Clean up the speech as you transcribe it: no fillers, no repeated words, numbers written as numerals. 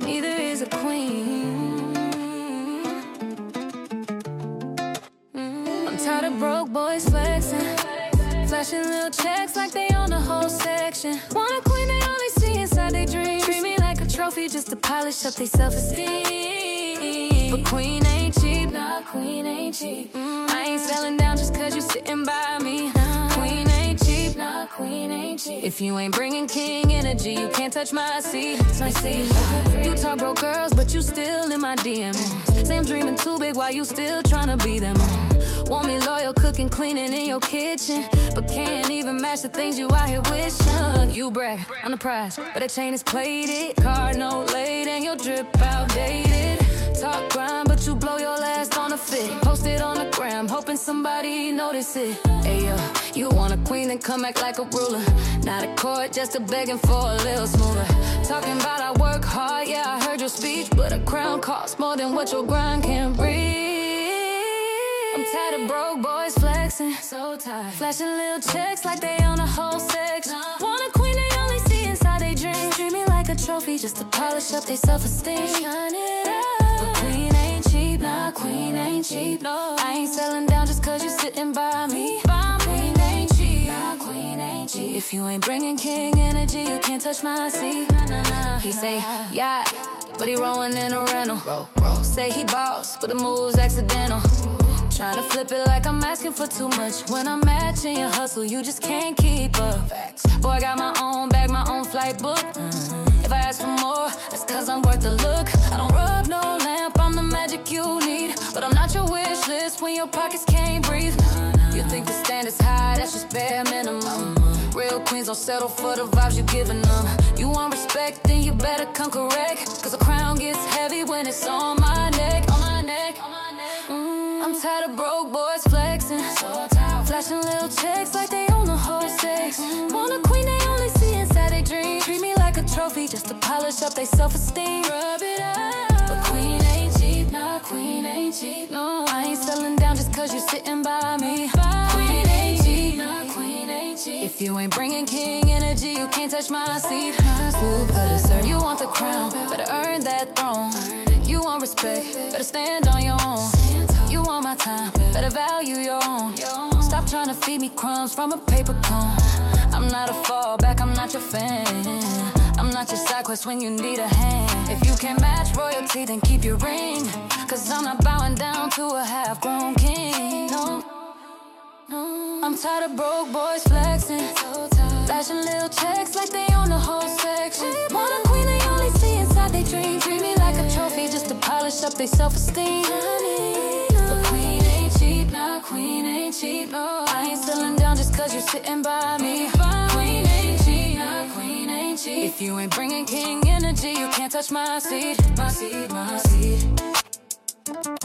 neither is a queen. I'm tired of broke boys flexing, flashing little checks like they own the whole section. Want a queen they only see inside their dreams. Treat me like a trophy just to polish up their self-esteem. But queen ain't cheap, nah, queen ain't cheap. I ain't selling down just cause you sitting by me. Queen ain't cheap, nah, queen ain't cheap. If you ain't bringing king energy, you can't touch my seat. My seat. You talk broke girls, but you still in my DM. Say I'm dreaming too big while you still tryna be them. Want me loyal, cooking, cleaning in your kitchen, but can't even match the things you out here wishing. You brag, I'm the prize, but that chain is plated. Card no late and your drip outdated. Talk grind, but you blow your last on a fit. Post it on the gram, hoping somebody notice it. Ayo, you want a queen, then come act like a ruler. Not a court, just a begging for a little smoother. Talking about I work hard, yeah, I heard your speech, but a crown costs more than what your grind can breathe. I'm tired of broke boys flexing, so tired. Flashing little checks like they own a whole section. Want a queen they only see inside their dreams. Treat me like a trophy just to polish up their self-esteem. Shine it up. But queen ain't cheap, nah, queen ain't cheap. No, I ain't selling down just cause you sitting by me. Queen ain't cheap, nah, queen ain't cheap. If you ain't bringing king energy, you can't touch my seat. He say, yeah, but he rolling in a rental. Say he boss, but the move's accidental. Tryna flip it like I'm asking for too much. When I'm matching your hustle, you just can't keep up. Boy, I got my own bag, my own flight book. If I ask for more, that's cause I'm worth the look. I don't rub no lamp, I'm the magic you need. But I'm not your wish list when your pockets can't breathe. You think the standard's high, that's just bare minimum. Real queens don't settle for the vibes you giving them. You want respect, then you better come correct. Cause the crown gets heavy when it's on my neck. On my neck, on my neck. I'm tired of broke boys flexing, so tired. Flashing little checks like they own the whole sex. Want a queen they only see inside their dreams. Treat me like a trophy just to polish up their self-esteem. Rub it up. But queen ain't cheap, nah, queen ain't cheap. No, I ain't selling down just cause you sitting by me. Queen ain't cheap, nah, queen ain't cheap. If you ain't bringing king energy, you can't touch my seat. You want the crown, better earn that throne. You want respect, better stand on your own. You want my time, better value your own. Stop trying to feed me crumbs from a paper cone. I'm not a fallback, I'm not your fan. I'm not your side quest when you need a hand. If you can't match royalty, then keep your ring. Cause I'm not bowing down to a half-grown king. No, no. I'm tired of broke boys flexing, flashing little checks like they own the whole section. Want a queen they only see inside their dreams. Treat me like a trophy just to polish up their self-esteem. Queen ain't cheap, nah, queen ain't cheap. No, I ain't selling down just cause you're sitting by me. Queen ain't cheap, nah, queen ain't cheap. If you ain't bringing king energy, you can't touch my seat. My seat, my seat.